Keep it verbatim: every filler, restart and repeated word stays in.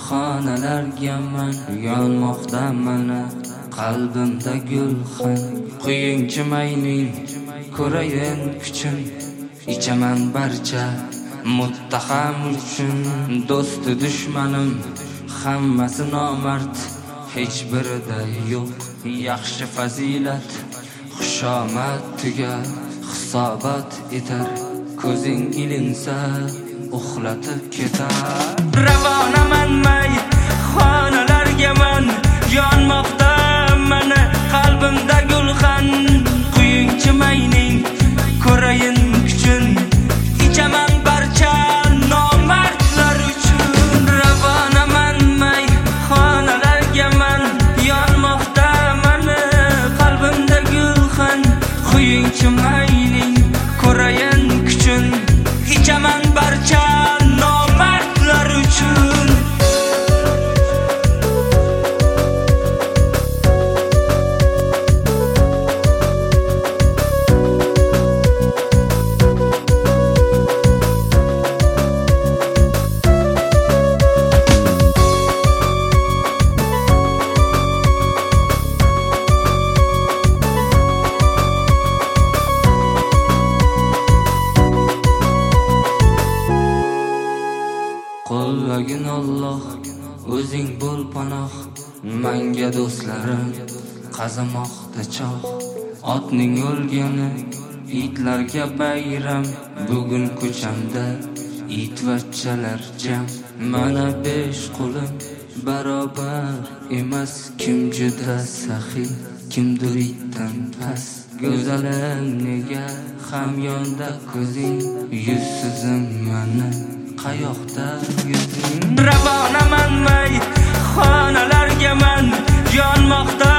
xonalarga man yonmoqda mana qalbimda gulxan. Quyingchi mayning ko'rayin kuchim, ichaman barcha muttaham uchun. Do'sti dushmanim hammasi nomard, hech birida yo'q yaxshi fazilat. Xushomad tugar hisobot etar, ko'zing ilinsa uxlatib ketar. Ravonaman may xonalarga man yonmoqda mana qalbimda gulxan. Quyingchi mayning ko'rayin kuchun, ichaman barcha nomardlar uchun. Ravonaman may xonalarga man yonmoqda mana qalbimda gulxan. Quyingchi mayning ko'rayin kuchun, ichaman barcha nomardlar uchun. Qo'llagin Alloh, o'zing bo'l panoh. Menga do'stlarim qazamoqda choh. Otning o'lgani itlarga bayram. Bugun ko'chamda itvachchalar jam. Mana besh qo'lim barobar emas. Kim juda saxiy, kimdir itdan past. Go'zalim nega hamyonda ko'zing, yuzsizim mana qayoqda yuzing. Ravonaman may xonalarga man yonmoqda